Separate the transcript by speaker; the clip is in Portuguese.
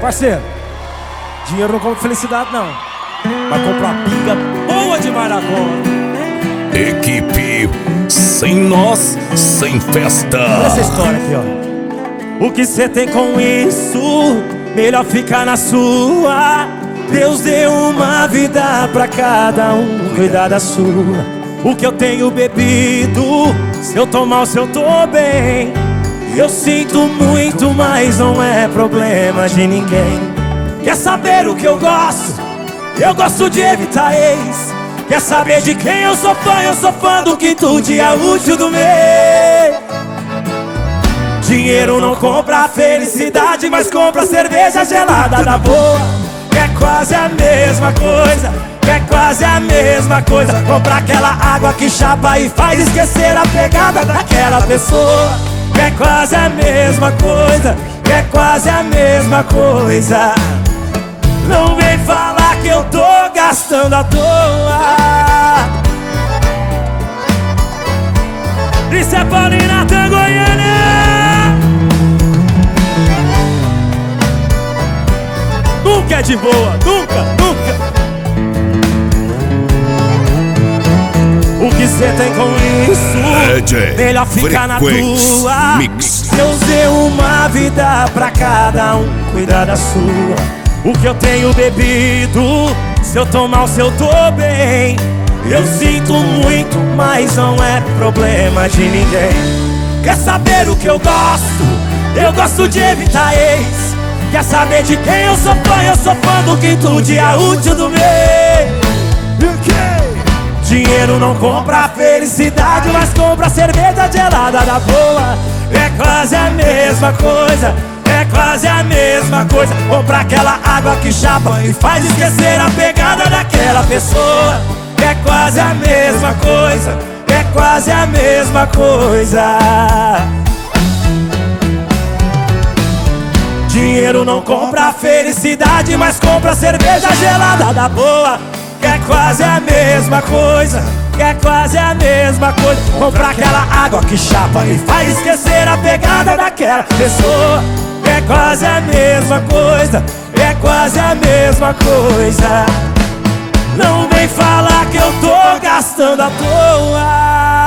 Speaker 1: parceiro, dinheiro não compra felicidade não, mas compra uma pinga boa de Maracona.
Speaker 2: Equipe sem nós, sem festa.
Speaker 1: Olha essa história aqui, ó. O que cê tem com isso? Melhor ficar na sua. Deus deu uma vida pra cada um, cuidar da sua. O que eu tenho bebido, se eu tomar, se eu tô bem. Eu sinto muito, mas não é problema de ninguém. Quer saber o que eu gosto? Eu gosto de evitar ex. Quer saber de quem eu sou fã? Eu sou fã do quinto dia útil do mês. Dinheiro não compra felicidade, mas compra cerveja gelada da boa. É quase a mesma coisa, é quase a mesma coisa. Compra aquela água que chapa e faz esquecer a pegada daquela pessoa. É quase a mesma coisa, é quase a mesma coisa. Não vem falar que eu tô gastando à toa. Isso é Paulina da Goiânia. Nunca é de boa, nunca, nunca. O que cê tem com isso? Melhor ficar na tua.
Speaker 2: Mix.
Speaker 1: Deus deu uma vida pra cada um, cuidar da sua. O que eu tenho bebido, se eu tomar, se eu tô bem. Eu sinto muito, mas não é problema de ninguém. Quer saber o que eu gosto? Eu gosto de evitar ex. Quer saber de quem eu sou fã? Eu sou fã do quinto dia útil do mês. Dinheiro não compra felicidade, mas compra cerveja gelada da boa. É quase a mesma coisa, é quase a mesma coisa. Compra aquela água que chapa e faz esquecer a pegada daquela pessoa. É quase a mesma coisa, é quase a mesma coisa. Dinheiro não compra felicidade, mas compra cerveja gelada da boa. É quase a mesma coisa, é quase a mesma coisa. Compra aquela água que chapa e faz esquecer a pegada daquela pessoa. É quase a mesma coisa, é quase a mesma coisa. Não vem falar que eu tô gastando à toa.